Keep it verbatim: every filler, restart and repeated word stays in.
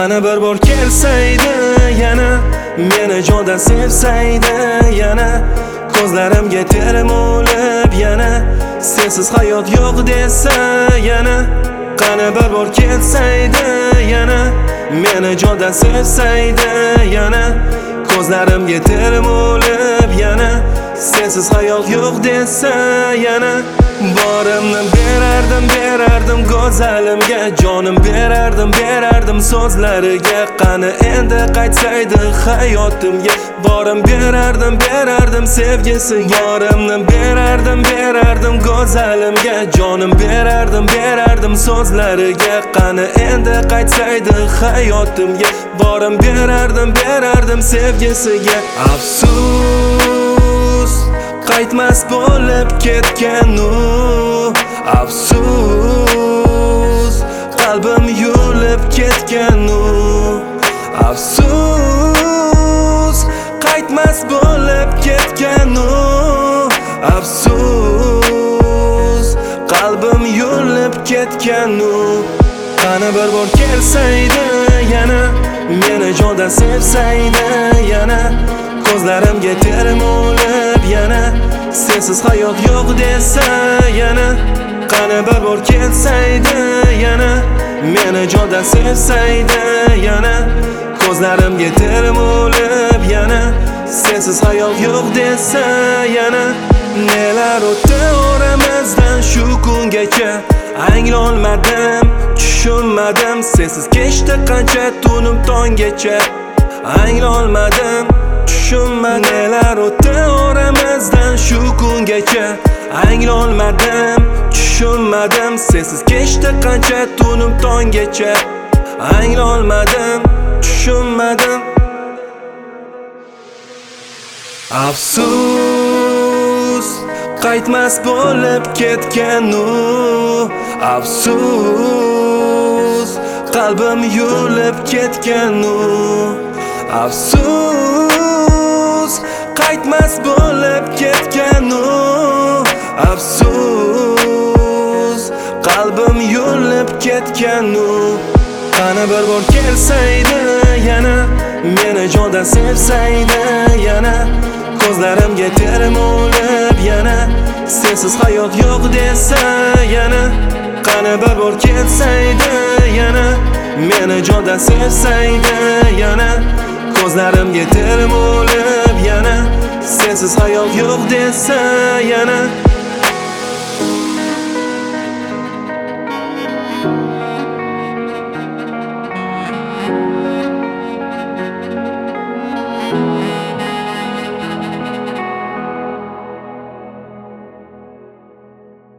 Qani bir bor kelsaydi yana, meni jondan sevsaydi yana, ko'zlarimga termulib yana, sensiz hayot yo'q desa yana. Qani bir bor kelsaydi yana, meni jondan sevsaydi yana, ko'zlarimga termulib yana, sensiz hayot yo'q desa yana. Borimni berardim, berardim go'zalimga, jonim berardim, berardim so'zlariga. Qani endi qaytsaydi hayotimga, borim berardim, berardim sevgisiga. Borimni berardim, berardim go'zalimga, jonim berardim, berardim so'zlariga. Qani endi qaytsaydi hayotimga, borim berardim, berardim sevgisiga. Afsus qaytmas bo'lib ketgan u, afsus qalbim yulib ketgan u, afsus qaytmas bo'lib ketgan u, afsus qalbim yulib ketgan u. Qani bir bor kelsaydi yana, meni jondan sevsaydi yana, ko'zlarimga termulib yana, sensiz hayot yo'q desa yana. Qani bir bor kelsaydi yana, meni jondan sevsaydi yana, ko'zlarimga termulib yana, sensiz hayot yo'q desa yana. Nelar o'tdi oramizdan shu kungacha, anglolmadim, tushunmadim, sensiz kechdi qancha tunim tonggacha. Anglolmadim, tushunmadim, nelar o'tdi oramizdan shu kungacha. Anglolmadim, tushunmadim, sensiz kechdi qancha tunim tonggacha. Anglolmadim, tushunmadim. Afsus qaytmas bo'lib ketgan u, afsus qalbim yulib ketgan u, afsus qaytmas bo'lib ketgan u, afsus qalbim yulib ketgan u. Qani bir bor kelsaydi yana, meni jondan sevsaydi yana, ko'zlarimga termulib yana, sensiz hayot yo'q desa yana. Qani bir bor kelsaydi yana, meni jondan sevsaydi yana, ko'zlarimga termulib yana, sensiz hayot yo'q desa yana.